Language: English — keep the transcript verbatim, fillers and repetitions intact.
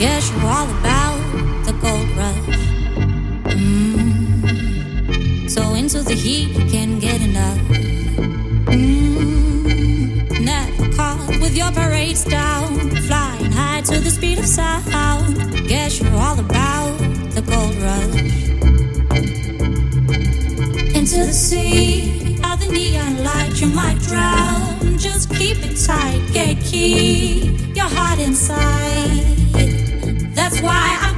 Guess you're all about the gold rush. Mm. So into the heat, you can't get enough. Mm. Never caught with your parade style, flying high to the speed of sound. Guess you're all about the gold rush. Into the sea of the neon light, you might drown. Just keep it tight, gatekeep your heart inside. That's why I